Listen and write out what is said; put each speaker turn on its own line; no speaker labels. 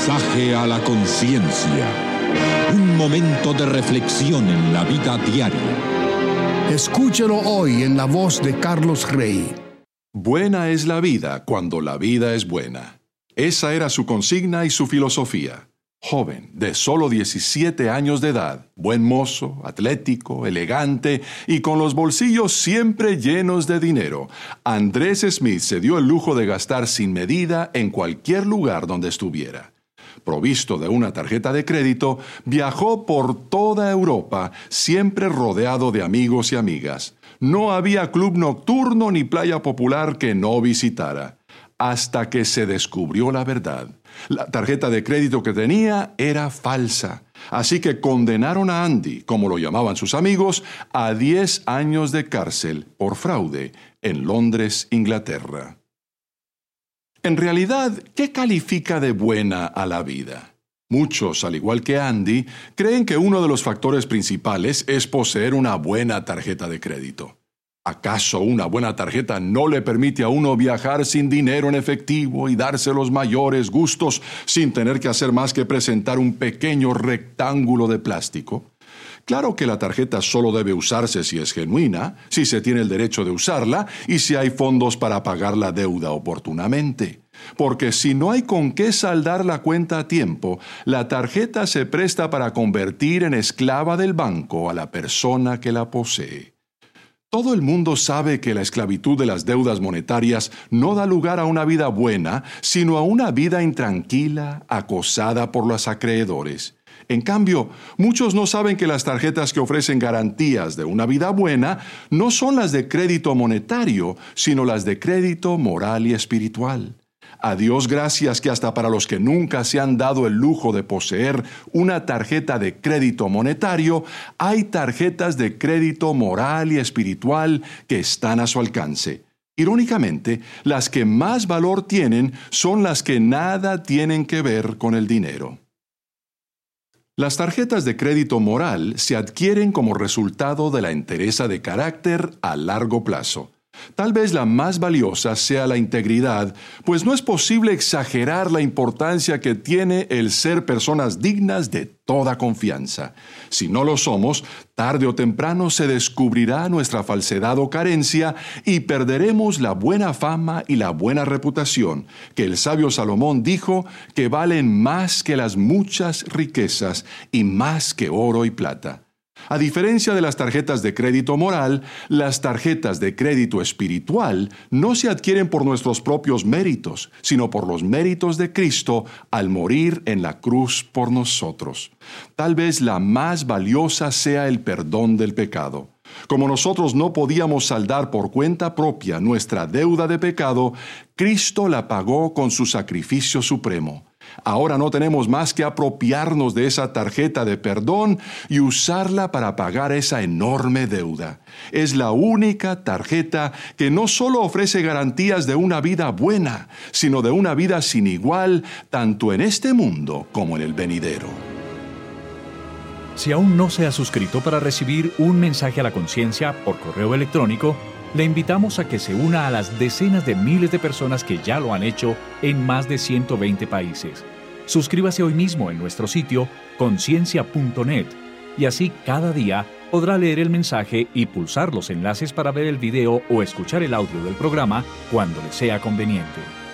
Mensaje a la conciencia. Un momento de reflexión en la vida diaria.
Escúchelo hoy en la voz de Carlos Rey.
Buena es la vida cuando la vida es buena. Esa era su consigna y su filosofía. Joven, de solo 17 años de edad, buen mozo, atlético, elegante y con los bolsillos siempre llenos de dinero, Andrés Smith se dio el lujo de gastar sin medida en cualquier lugar donde estuviera. Provisto de una tarjeta de crédito, viajó por toda Europa, siempre rodeado de amigos y amigas. No había club nocturno ni playa popular que no visitara, hasta que se descubrió la verdad. La tarjeta de crédito que tenía era falsa, así que condenaron a Andy, como lo llamaban sus amigos, a 10 años de cárcel por fraude en Londres, Inglaterra. En realidad, ¿qué califica de buena a la vida? Muchos, al igual que Andy, creen que uno de los factores principales es poseer una buena tarjeta de crédito. ¿Acaso una buena tarjeta no le permite a uno viajar sin dinero en efectivo y darse los mayores gustos sin tener que hacer más que presentar un pequeño rectángulo de plástico? Claro que la tarjeta solo debe usarse si es genuina, si se tiene el derecho de usarla y si hay fondos para pagar la deuda oportunamente. Porque si no hay con qué saldar la cuenta a tiempo, la tarjeta se presta para convertir en esclava del banco a la persona que la posee. Todo el mundo sabe que la esclavitud de las deudas monetarias no da lugar a una vida buena, sino a una vida intranquila, acosada por los acreedores. En cambio, muchos no saben que las tarjetas que ofrecen garantías de una vida buena no son las de crédito monetario, sino las de crédito moral y espiritual. A Dios gracias que hasta para los que nunca se han dado el lujo de poseer una tarjeta de crédito monetario, hay tarjetas de crédito moral y espiritual que están a su alcance. Irónicamente, las que más valor tienen son las que nada tienen que ver con el dinero. Las tarjetas de crédito moral se adquieren como resultado de la entereza de carácter a largo plazo. Tal vez la más valiosa sea la integridad, pues no es posible exagerar la importancia que tiene el ser personas dignas de toda confianza. Si no lo somos, tarde o temprano se descubrirá nuestra falsedad o carencia y perderemos la buena fama y la buena reputación, que el sabio Salomón dijo que valen más que las muchas riquezas y más que oro y plata. A diferencia de las tarjetas de crédito moral, las tarjetas de crédito espiritual no se adquieren por nuestros propios méritos, sino por los méritos de Cristo al morir en la cruz por nosotros. Tal vez la más valiosa sea el perdón del pecado. Como nosotros no podíamos saldar por cuenta propia nuestra deuda de pecado, Cristo la pagó con su sacrificio supremo. Ahora no tenemos más que apropiarnos de esa tarjeta de perdón y usarla para pagar esa enorme deuda. Es la única tarjeta que no solo ofrece garantías de una vida buena, sino de una vida sin igual, tanto en este mundo como en el venidero.
Si aún no se ha suscrito para recibir un mensaje a la conciencia por correo electrónico, le invitamos a que se una a las decenas de miles de personas que ya lo han hecho en más de 120 países. Suscríbase hoy mismo en nuestro sitio conciencia.net y así cada día podrá leer el mensaje y pulsar los enlaces para ver el video o escuchar el audio del programa cuando le sea conveniente.